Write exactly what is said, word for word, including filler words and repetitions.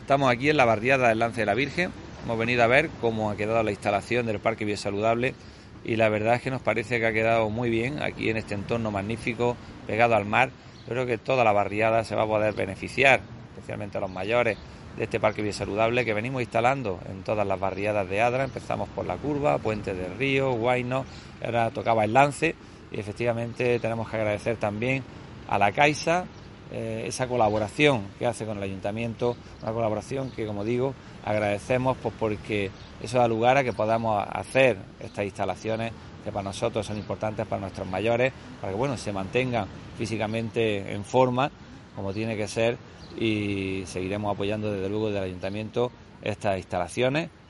Estamos aquí en la barriada del Lance de la Virgen. Hemos venido a ver cómo ha quedado la instalación del Parque Biosaludable y la verdad es que nos parece que ha quedado muy bien aquí en este entorno magnífico, pegado al mar. Yo creo que toda la barriada se va a poder beneficiar, especialmente a los mayores, de este Parque Biosaludable que venimos instalando en todas las barriadas de Adra. Empezamos por La Curva, Puente del Río, Guayno, ahora tocaba el Lance y efectivamente tenemos que agradecer también a la Caixa eh, esa colaboración que hace con el Ayuntamiento, una colaboración que, como digo, agradecemos pues porque eso da lugar a que podamos hacer estas instalaciones que para nosotros son importantes, para nuestros mayores, para que bueno se mantengan físicamente en forma como tiene que ser, y seguiremos apoyando desde luego desde el Ayuntamiento estas instalaciones